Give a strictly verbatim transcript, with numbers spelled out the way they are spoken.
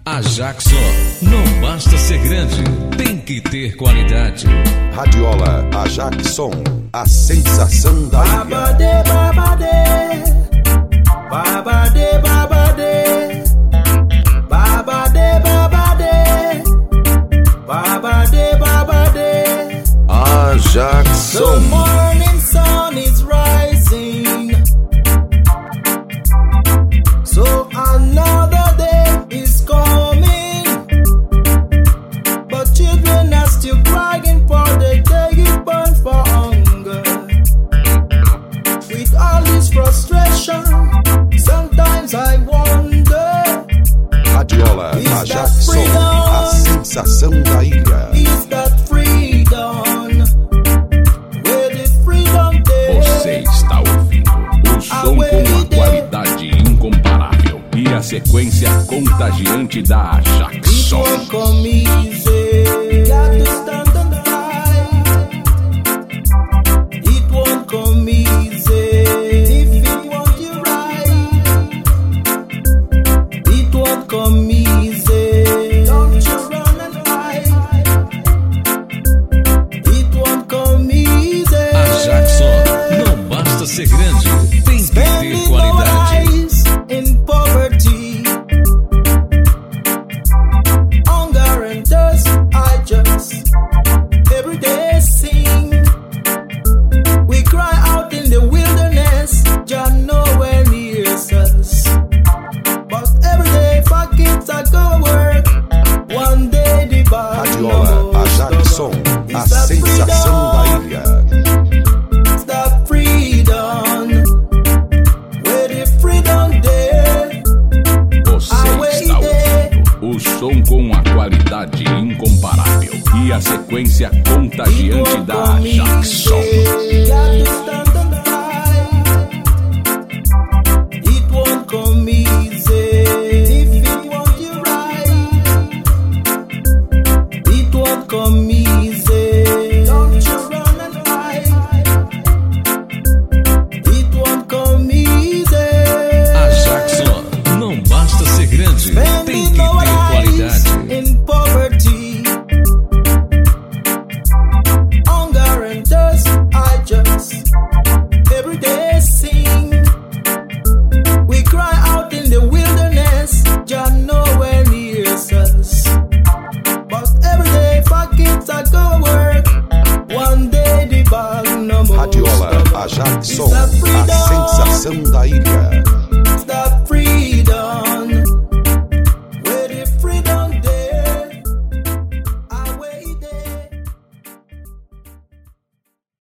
A Jackson não basta ser grande, tem que ter qualidade. Radiola A Jackson, a sensação da ilha. Babade, babade, babade, babade, babade, babade, babade, babade. A Jackson. The morning sun is rising, so another day is coming, but children are still crying for the day you burn for hunger. With all this frustration, sometimes I wonder, Radiola A Jackson, a sensação da ilha. is that freedom? Where the freedom there? Você está ouvindo o som com a qualidade incomparável e a sequência contagiante da It Jackson. won't come easy. Got to stand and fight. It won't come easy. If it want you right, it won't come easy. Don't you run and hide. It won't come easy. A Jackson não basta ser grande, tem que ter Spending qualidade. our lives in poverty, hunger and thirst. I just every day sing. We cry out in the wilderness, Jah nowhere nears us. But every day pockets I go work. One day the body Radiola A Jackson, a sensação da ilha. It's that freedom, where the freedom there. Você está ouvindo o som com a qualidade incomparável e a sequência contagiante da Jackson. Got to stand and fight. It won't come easy. If it want you right, it won't come easy. Don't you run and hide. It won't come easy. A Jackson não basta ser grande, tem que ter